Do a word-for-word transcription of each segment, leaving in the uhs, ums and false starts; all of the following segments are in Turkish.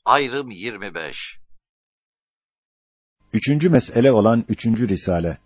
Ayrım yirmi beş. Üçüncü mesele olan üçüncü risale.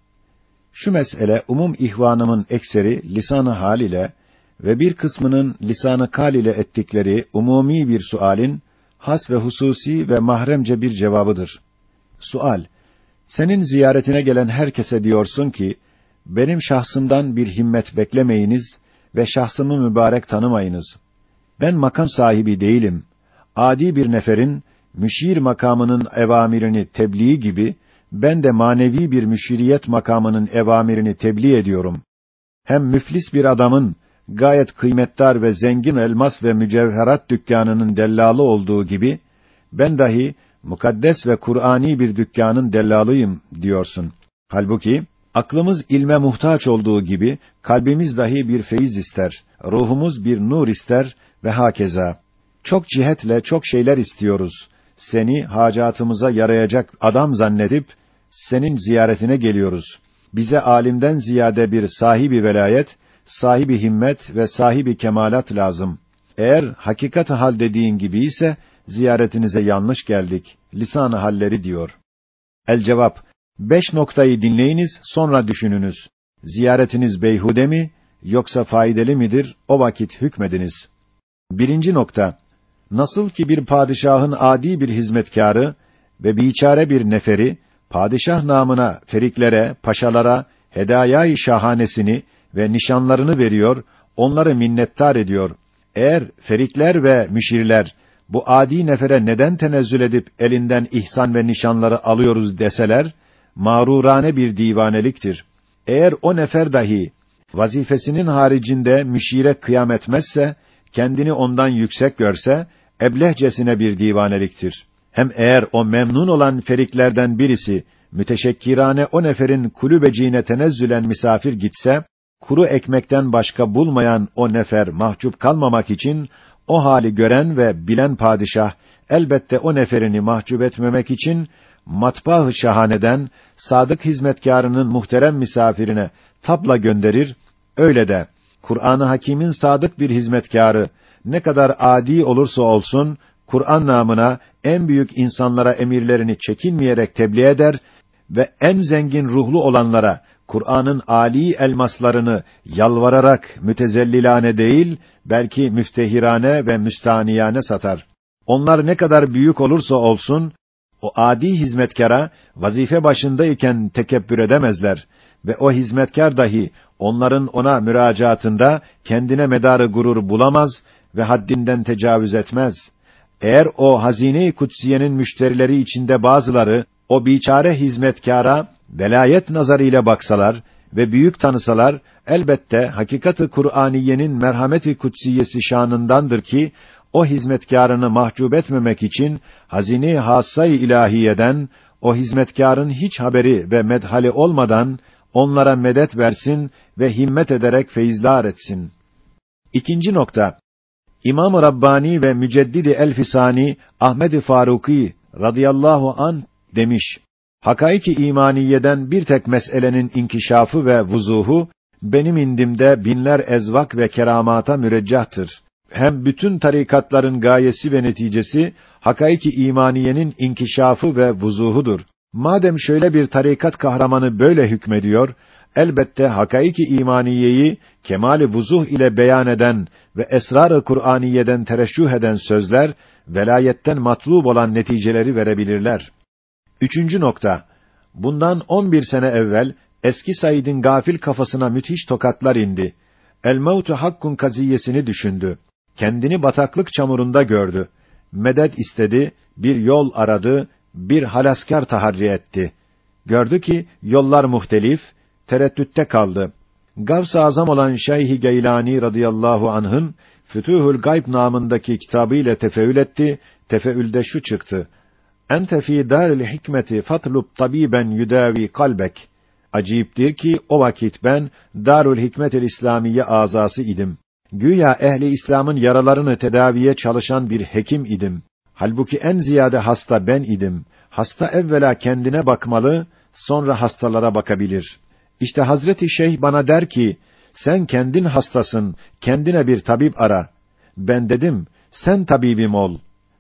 Şu mesele umum ihvanımın ekseri lisan-ı hal ile ve bir kısmının lisan-ı kal ile ettikleri umumi bir sualin has ve hususi ve mahremce bir cevabıdır. Sual: senin ziyaretine gelen herkese diyorsun ki, benim şahsımdan bir himmet beklemeyiniz ve şahsımı mübarek tanımayınız. Ben makam sahibi değilim. Adi bir neferin müşir makamının evamirini tebliğ gibi, ben de manevi bir müşiriyet makamının evamirini tebliğ ediyorum. Hem müflis bir adamın gayet kıymetdar ve zengin elmas ve mücevherat dükkanının dellalı olduğu gibi, ben dahi mukaddes ve Kur'ani bir dükkanın dellalıyım diyorsun. Halbuki aklımız ilme muhtaç olduğu gibi kalbimiz dahi bir feyiz ister, ruhumuz bir nur ister ve hakeza. Çok cihetle çok şeyler istiyoruz. Seni hacatımıza yarayacak adam zannedip senin ziyaretine geliyoruz. Bize alimden ziyade bir sahibi velayet, sahibi himmet ve sahibi kemalat lazım. Eğer hakikat-ı hal dediğin gibi ise ziyaretinize yanlış geldik. Lisan-ı halleri diyor. El cevap: Beş noktayı dinleyiniz, sonra düşününüz. Ziyaretiniz beyhude mi, yoksa faydalı midir, o vakit hükmediniz. Birinci nokta: nasıl ki bir padişahın adi bir hizmetkârı ve biçare bir neferi, padişah namına feriklere, paşalara hedaya-i şahanesini ve nişanlarını veriyor, onları minnettar ediyor. Eğer ferikler ve müşirler, bu adi nefere neden tenezzül edip elinden ihsan ve nişanları alıyoruz deseler, mağrurane bir divaneliktir. Eğer o nefer dahi vazifesinin haricinde müşire kıyam etmezse, kendini ondan yüksek görse, eblehcesine bir divaneliktir. Hem eğer o memnun olan feriklerden birisi, müteşekkirane o neferin kulübeciğine tenezzülen misafir gitse, kuru ekmekten başka bulmayan o nefer mahcup kalmamak için, o hali gören ve bilen padişah, elbette o neferini mahcup etmemek için, matbaa-ı şahaneden, sadık hizmetkârının muhterem misafirine tabla gönderir, öyle de, Kur'an-ı Hakîm'in sadık bir hizmetkârı, ne kadar adi olursa olsun, Kur'an namına en büyük insanlara emirlerini çekinmeyerek tebliğ eder ve en zengin ruhlu olanlara Kur'an'ın âli elmaslarını yalvararak mütezellilane değil, belki müftehirane ve müstaniyane satar. Onlar ne kadar büyük olursa olsun, o adi hizmetkâra vazife başındayken tekebbür edemezler ve o hizmetkâr dahi onların ona müracaatında kendine medarı gurur bulamaz ve haddinden tecavüz etmez. Eğer o hazine-i kutsiyenin müşterileri içinde bazıları o biçare hizmetkâra velayet nazarıyla baksalar ve büyük tanısalar, elbette hakikat-ı Kur'aniyenin merhamet-i kutsiyesi şanındandır ki o hizmetkârını mahcup etmemek için hazine-i hassa-i ilahiyeden o hizmetkârın hiç haberi ve medhali olmadan onlara medet versin ve himmet ederek feyizlar etsin. İkinci nokta: İmam-ı Rabbani ve Müceddidi el-Fisani Ahmed-i Faruki radıyallahu an demiş: Hakaik-i imaniyeden bir tek meselenin inkişafı ve vuzuhu benim indimde binler ezvak ve keramata müreccahtır. Hem bütün tarikatların gayesi ve neticesi hakaik-i imaniyenin inkişafı ve vuzuhudur. Madem şöyle bir tarikat kahramanı böyle hükmediyor, elbette hakaik-i imaniyeyi kemal-i vuzuh ile beyan eden ve esrar-ı Kur'aniyeden tereşşüh eden sözler, velayetten matlub olan neticeleri verebilirler. Üçüncü nokta: bundan on bir sene evvel eski Said'in gafil kafasına müthiş tokatlar indi. El-mevtu hakkun kaziyesini düşündü. Kendini bataklık çamurunda gördü. Medet istedi, bir yol aradı, bir halaskâr taharri etti. Gördü ki yollar muhtelif, tereddütte kaldı. Gavs-ı Azam olan Şeyh-i Geylani radıyallahu anh'ın Fütuhul Gayb namındaki kitabı ile tefeül etti. Tefeülde şu çıktı: Ente fî dâril hikmeti fatlub tabiben yudavi kalbek. Acayiptir ki o vakit ben Darül Hikmet-el İslamiye azası idim. Güya ehli İslam'ın yaralarını tedaviye çalışan bir hekim idim. Halbuki en ziyade hasta ben idim. Hasta evvela kendine bakmalı, sonra hastalara bakabilir. İşte Hazreti Şeyh bana der ki, sen kendin hastasın, kendine bir tabip ara. Ben dedim, sen tabibim ol.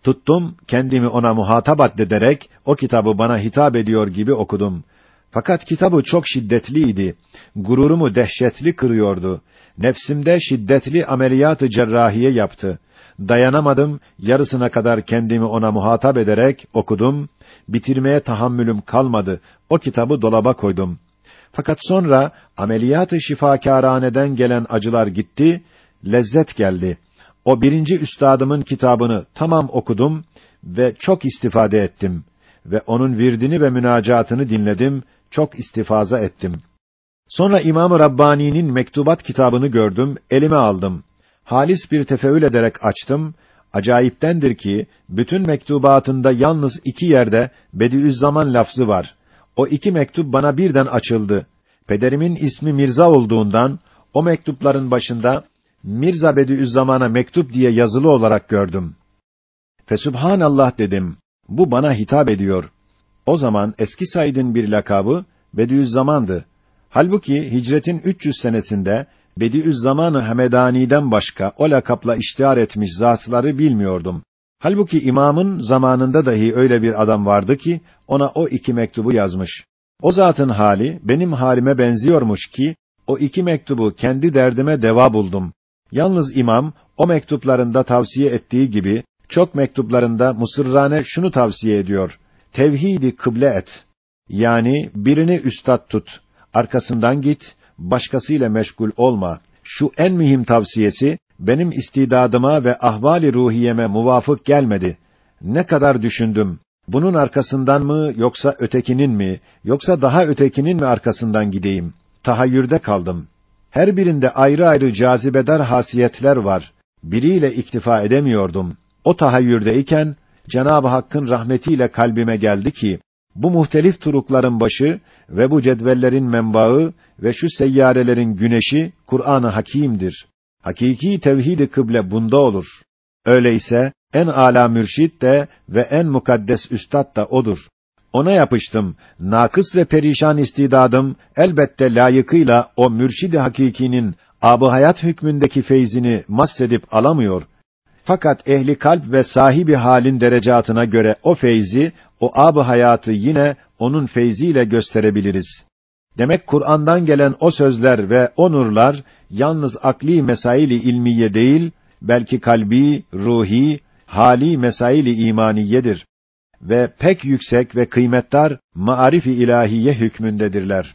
Tuttum, kendimi ona muhatap addederek, o kitabı bana hitap ediyor gibi okudum. Fakat kitabı çok şiddetliydi. Gururumu dehşetli kırıyordu. Nefsimde şiddetli ameliyat-ı cerrahiye yaptı. Dayanamadım, yarısına kadar kendimi ona muhatap ederek okudum. Bitirmeye tahammülüm kalmadı. O kitabı dolaba koydum. Fakat sonra ameliyat-ı şifakârâneden gelen acılar gitti, lezzet geldi. O birinci üstadımın kitabını tamam okudum ve çok istifade ettim ve onun virdini ve münacatını dinledim, çok istifaza ettim. Sonra İmam-ı Rabbani'nin mektubat kitabını gördüm, elime aldım. Halis bir tefeül ederek açtım. Acayiptendir ki bütün mektubatında yalnız iki yerde Bediüzzaman lafzı var. O iki mektup bana birden açıldı. Pederimin ismi Mirza olduğundan o mektupların başında Mirza Bediüzzaman'a mektup diye yazılı olarak gördüm. Fesubhanallah dedim. Bu bana hitap ediyor. O zaman eski Said'in bir lakabı Bediüzzaman'dı. Halbuki hicretin üç yüz senesinde Bediüzzaman-ı Hamedani'den başka o lakapla iştihar etmiş zatları bilmiyordum. Halbuki imamın zamanında dahi öyle bir adam vardı ki ona o iki mektubu yazmış. O zatın hali benim halime benziyormuş ki o iki mektubu kendi derdime deva buldum. Yalnız imam o mektuplarında tavsiye ettiği gibi çok mektuplarında musırrane şunu tavsiye ediyor: tevhid-i kıble et. Yani birini üstad tut, arkasından git, başkasıyla meşgul olma. Şu en mühim tavsiyesi benim istidadıma ve ahvali ruhiyeme muvafık gelmedi. Ne kadar düşündüm. Bunun arkasından mı yoksa ötekinin mi yoksa daha ötekinin mi arkasından gideyim? Tahayyürde kaldım. Her birinde ayrı ayrı cazibedar hasiyetler var. Biriyle iktifa edemiyordum. O tahayyürdeyken Cenab-ı Hakk'ın rahmetiyle kalbime geldi ki bu muhtelif turukların başı ve bu cedvellerin menbaı ve şu seyyarelerin güneşi Kur'an-ı Hakîm'dir. Hakiki tevhid-i kıble bunda olur. Öyleyse en âlâ mürşid de ve en mukaddes üstad da odur. Ona yapıştım. Nakıs ve perişan istidadım elbette layıkıyla o mürşid-i hakîkinin âb-ı hayat hükmündeki feyzini massedip alamıyor. Fakat ehli kalp ve sahibi halin derecatına göre o feyzi, o âb-ı hayatı yine onun feyziyle gösterebiliriz. Demek Kur'an'dan gelen o sözler ve o nurlar yalnız akli mesail-i ilmiye değil, belki kalbi, ruhi, hali mesail-i imaniyedir ve pek yüksek ve kıymetdar maarif-i ilahiye hükmündedirler.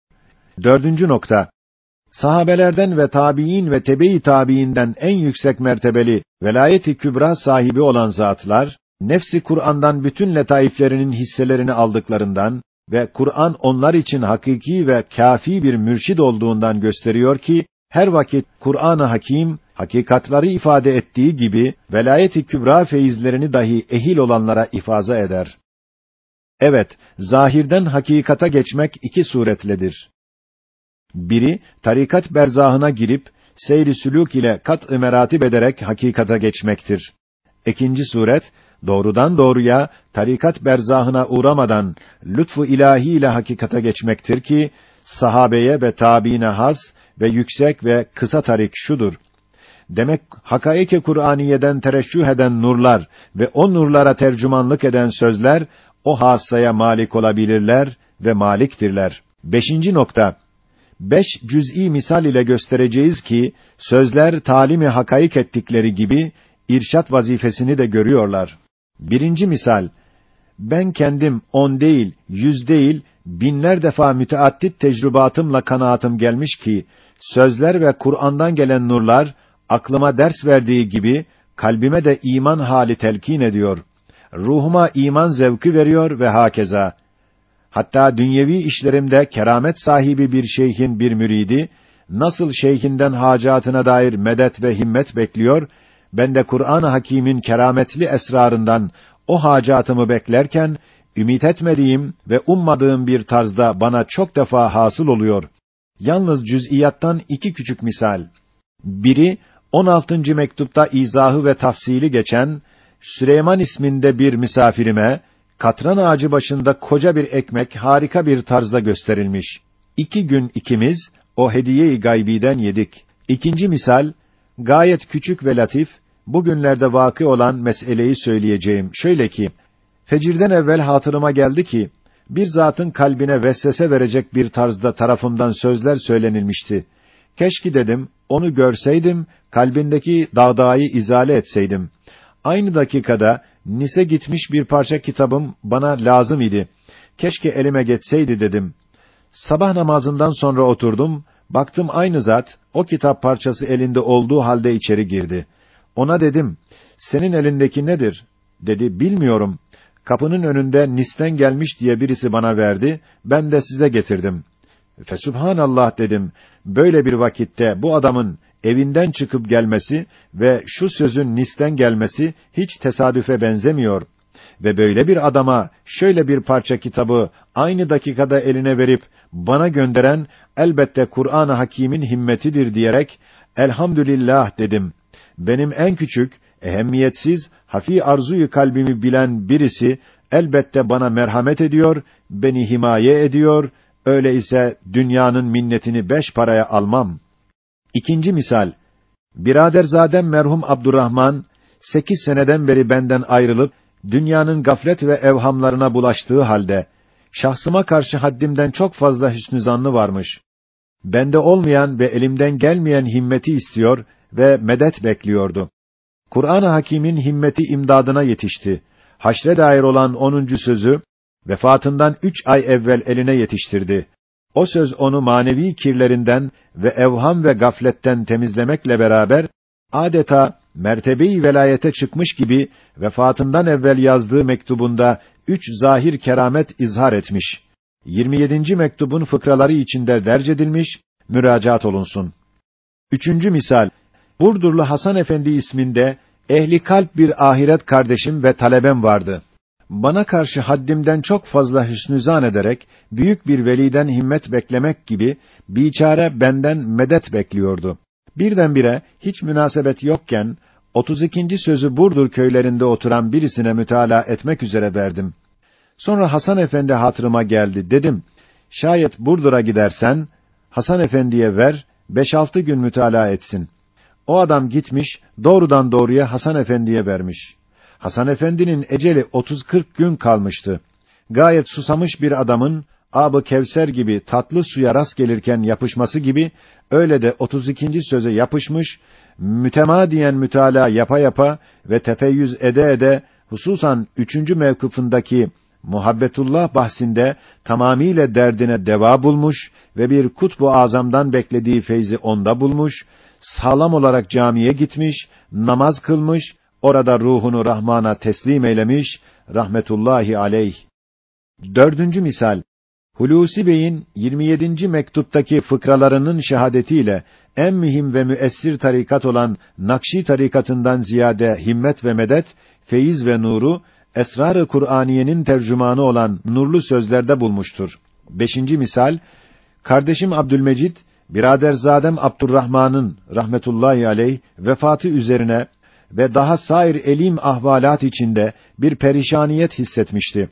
Dördüncü nokta. Sahabelerden ve tabiin ve tebe-i tabiinden en yüksek mertebeli velayet-i kübra sahibi olan zatlar, nefsi Kur'an'dan bütün letaiflerinin hisselerini aldıklarından ve Kur'an onlar için hakiki ve kâfi bir mürşid olduğundan gösteriyor ki, her vakit Kur'an-ı Hakîm, hakikatları ifade ettiği gibi, velayet-i kübra feyizlerini dahi ehil olanlara ifaza eder. Evet, zahirden hakikata geçmek iki suretledir. Biri, tarikat berzahına girip, seyr-i sülûk ile kat-ı meratib ederek hakikata geçmektir. İkinci suret, doğrudan doğruya, tarikat berzahına uğramadan, lütfu ilahi ile hakikata geçmektir ki, sahabeye ve tâbiine has ve yüksek ve kısa tarik şudur: demek hakaik-i Kur'aniyeden tereşşüh eden nurlar ve o nurlara tercümanlık eden sözler, o hassaya malik olabilirler ve maliktirler. Beşinci nokta. Beş cüz'i misal ile göstereceğiz ki, sözler talim-i hakaik ettikleri gibi, irşat vazifesini de görüyorlar. Birinci misal, ben kendim on değil, yüz değil, binler defa müteaddit tecrübatımla kanaatım gelmiş ki, sözler ve Kur'an'dan gelen nurlar, aklıma ders verdiği gibi, kalbime de iman hali telkin ediyor. Ruhuma iman zevki veriyor ve hakeza. Hatta dünyevi işlerimde keramet sahibi bir şeyhin bir müridi, nasıl şeyhinden hacatına dair medet ve himmet bekliyor, ben de Kur'an-ı Hakîm'in kerametli esrarından o hacatımı beklerken, ümit etmediğim ve ummadığım bir tarzda bana çok defa hasıl oluyor. Yalnız cüz'iyattan iki küçük misal. Biri, on altıncı mektupta izahı ve tafsili geçen, Süleyman isminde bir misafirime, katran ağacı başında koca bir ekmek harika bir tarzda gösterilmiş. İki gün ikimiz, o hediye-i gaybiden yedik. İkinci misal, gayet küçük ve latif, bugünlerde vakı olan meseleyi söyleyeceğim. Şöyle ki, fecirden evvel hatırıma geldi ki, bir zatın kalbine vesvese verecek bir tarzda tarafımdan sözler söylenilmişti. Keşke dedim, onu görseydim, kalbindeki dağdağıyı izale etseydim. Aynı dakikada, Nis'e gitmiş bir parça kitabım bana lazım idi. Keşke elime geçseydi dedim. Sabah namazından sonra oturdum, baktım aynı zat, o kitap parçası elinde olduğu halde içeri girdi. Ona dedim, senin elindeki nedir? Dedi, bilmiyorum. Kapının önünde Nis'ten gelmiş diye birisi bana verdi, ben de size getirdim. Fesubhanallah dedim, böyle bir vakitte bu adamın evinden çıkıp gelmesi ve şu sözün Nis'ten gelmesi hiç tesadüfe benzemiyor. Ve böyle bir adama şöyle bir parça kitabı aynı dakikada eline verip bana gönderen elbette Kur'an-ı Hakîm'in himmetidir diyerek elhamdülillah dedim. Benim en küçük, ehemmiyetsiz, hafî arzuyu kalbimi bilen birisi elbette bana merhamet ediyor, beni himaye ediyor. Öyle ise dünyanın minnetini beş paraya almam. İkinci misal. Biraderzadem merhum Abdurrahman sekiz seneden beri benden ayrılıp dünyanın gaflet ve evhamlarına bulaştığı halde şahsıma karşı haddimden çok fazla hüsnü zannı varmış. Bende olmayan ve elimden gelmeyen himmeti istiyor ve medet bekliyordu. Kur'an-ı Hakîm'in himmeti imdadına yetişti. Haşre dair olan onuncu sözü vefatından üç ay evvel eline yetiştirdi. O söz onu manevi kirlerinden ve evham ve gafletten temizlemekle beraber adeta mertebe-i velayete çıkmış gibi vefatından evvel yazdığı mektubunda üç zahir keramet izhar etmiş. yirmi yedinci mektubun fıkraları içinde derc edilmiş, müracaat olunsun. Üçüncü misal. Burdurlu Hasan Efendi isminde ehli kalp bir ahiret kardeşim ve talebem vardı. Bana karşı haddimden çok fazla hüsnü zan ederek büyük bir veliden himmet beklemek gibi biçare benden medet bekliyordu. Birdenbire hiç münasebet yokken otuz ikinci sözü Burdur köylerinde oturan birisine mütalaa etmek üzere verdim. Sonra Hasan Efendi hatırıma geldi. Dedim, şayet Burdur'a gidersen Hasan Efendi'ye ver, beş altı gün mütalaa etsin. O adam gitmiş, doğrudan doğruya Hasan Efendi'ye vermiş. Hasan Efendi'nin eceli otuz kırk gün kalmıştı. Gayet susamış bir adamın ab-ı Kevser gibi tatlı suya rast gelirken yapışması gibi öyle de otuz ikinci söze yapışmış, mütemadiyen mütalaa yapa yapa ve tefeyyüz ede ede hususan üçüncü mevkıfındaki muhabbetullah bahsinde tamamiyle derdine deva bulmuş ve bir kutbu azamdan beklediği feyzi onda bulmuş, sağlam olarak camiye gitmiş, namaz kılmış, orada ruhunu Rahman'a teslim eylemiş, rahmetullahi aleyh. Dördüncü misal. Hulusi Bey'in yirmi yedinci mektuptaki fıkralarının şehadetiyle en mühim ve müessir tarikat olan Nakşi tarikatından ziyade himmet ve medet, feyiz ve nuru, esrar-ı Kur'aniyenin tercümanı olan nurlu sözlerde bulmuştur. Beşinci misal. Kardeşim Abdülmecid, biraderzadem Abdurrahman'ın rahmetullahi aleyh vefatı üzerine ve daha sair elim ahvalat içinde bir perişaniyet hissetmişti.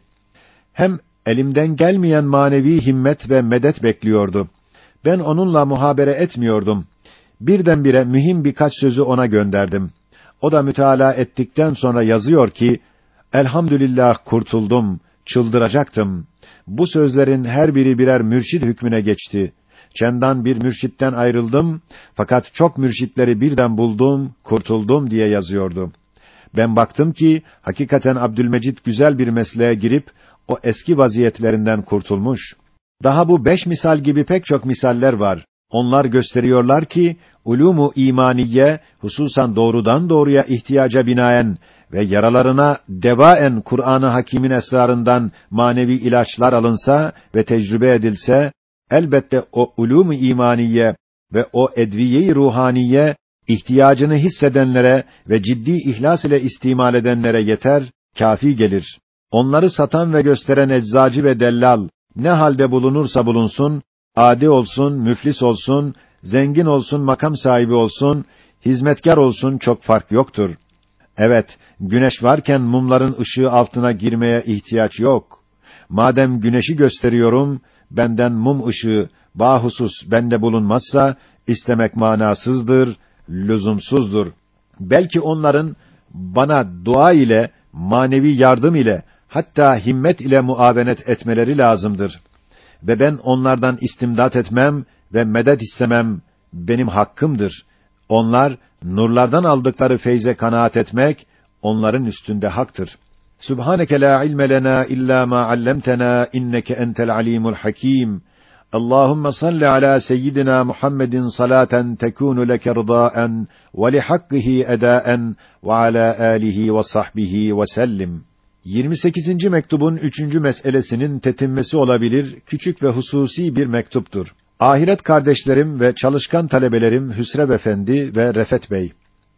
Hem elimden gelmeyen manevi himmet ve medet bekliyordu. Ben onunla muhabere etmiyordum. Birdenbire mühim birkaç sözü ona gönderdim. O da mütalaa ettikten sonra yazıyor ki, elhamdülillah kurtuldum, çıldıracaktım. Bu sözlerin her biri birer mürşid hükmüne geçti. Çendan bir mürşitten ayrıldım, fakat çok mürşitleri birden buldum, kurtuldum diye yazıyordu. Ben baktım ki, hakikaten Abdülmecid güzel bir mesleğe girip, o eski vaziyetlerinden kurtulmuş. Daha bu beş misal gibi pek çok misaller var. Onlar gösteriyorlar ki, ulûmu imaniye, hususan doğrudan doğruya ihtiyaca binaen ve yaralarına devaen Kur'an-ı Hakîm'in esrarından manevi ilaçlar alınsa ve tecrübe edilse, elbette o ulûmu imaniye ve o edviye-i ruhaniye, ihtiyacını hissedenlere ve ciddi ihlas ile istimal edenlere yeter, kâfi gelir. Onları satan ve gösteren eczacı ve dellal, ne halde bulunursa bulunsun, adi olsun, müflis olsun, zengin olsun, makam sahibi olsun, hizmetkar olsun, çok fark yoktur. Evet, güneş varken mumların ışığı altına girmeye ihtiyaç yok. Madem güneşi gösteriyorum, benden mum ışığı bahusus bende bulunmazsa, istemek manasızdır, lüzumsuzdur. Belki onların bana dua ile, manevi yardım ile, hatta himmet ile muavenet etmeleri lazımdır. Ve ben onlardan istimdat etmem ve medet istemem benim hakkımdır. Onlar, nurlardan aldıkları feyze kanaat etmek, onların üstünde haktır. Subhaneke la ilme lena illa ma allamtena inneke entel alimul hakim. Allahumme salli ala seyyidina Muhammedin salaten tekunu leke rıdaen ve li hakkihi edaen ve ala alihi ve sahbihi ve sellim. yirmi sekizinci mektubun üçüncü meselesinin tetimmesi olabilir, küçük ve hususi bir mektuptur. Ahiret kardeşlerim ve çalışkan talebelerim Hüsrev Efendi ve Refet Bey.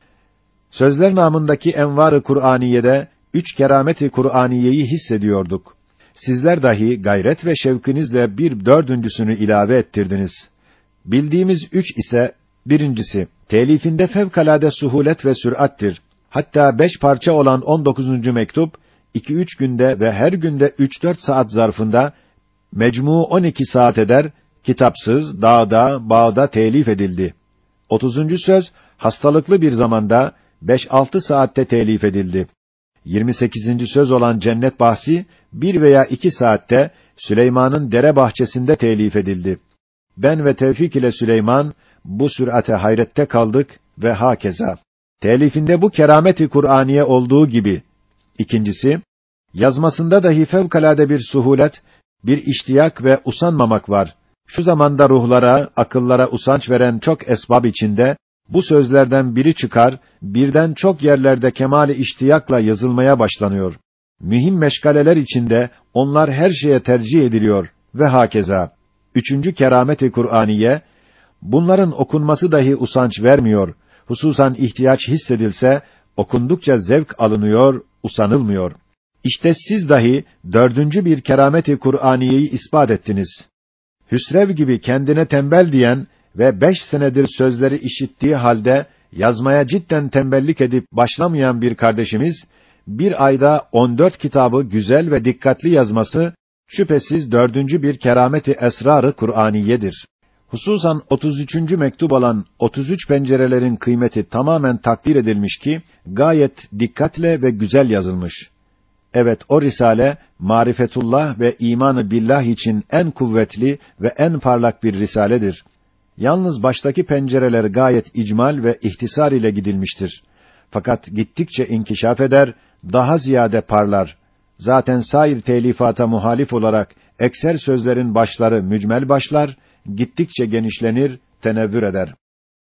Sözler namındaki Envar-ı Kur'aniye'de üç kerameti Kur'aniyeyi hissediyorduk. Sizler dahi gayret ve şevkinizle bir dördüncüsünü ilave ettirdiniz. Bildiğimiz üç ise, birincisi, telifinde fevkalade suhulet ve sürattir. Hatta beş parça olan on dokuzuncu mektup, iki üç günde ve her günde üç dört saat zarfında, mecmu on iki saat eder, kitapsız, dağda, bağda telif edildi. otuzuncu söz, hastalıklı bir zamanda, beş altı saatte telif edildi. yirmi sekizinci söz olan cennet bahsi, bir veya iki saatte, Süleyman'ın dere bahçesinde telif edildi. Ben ve Tevfik ile Süleyman, bu sürate hayrette kaldık ve hakeza. Telifinde bu kerameti Kur'aniye olduğu gibi. İkincisi, yazmasında dahi fevkalade bir suhulet, bir iştiyak ve usanmamak var. Şu zamanda ruhlara, akıllara usanç veren çok esbab içinde, bu sözlerden biri çıkar, birden çok yerlerde kemâl-i iştiyakla yazılmaya başlanıyor. Mühim meşgaleler içinde, onlar her şeye tercih ediliyor ve hakeza. Üçüncü kerameti Kur'aniye, bunların okunması dahi usanç vermiyor, hususan ihtiyaç hissedilse, okundukça zevk alınıyor, usanılmıyor. İşte siz dahi dördüncü bir kerameti Kur'aniyeyi ispat ettiniz. Hüsrev gibi kendine tembel diyen ve beş senedir sözleri işittiği halde yazmaya cidden tembellik edip başlamayan bir kardeşimiz, bir ayda on dört kitabı güzel ve dikkatli yazması, şüphesiz dördüncü bir kerameti esrar-ı Kur'aniyedir. Hususan otuz üçüncü mektup olan otuz üç pencerelerin kıymeti tamamen takdir edilmiş ki, gayet dikkatle ve güzel yazılmış. Evet, o risale, marifetullah ve imanı billah için en kuvvetli ve en parlak bir risaledir. Yalnız baştaki pencereler gayet icmal ve ihtisar ile gidilmiştir. Fakat gittikçe inkişaf eder, daha ziyade parlar. Zaten sair telifata muhalif olarak ekser sözlerin başları mücmel başlar, gittikçe genişlenir, tenevvür eder.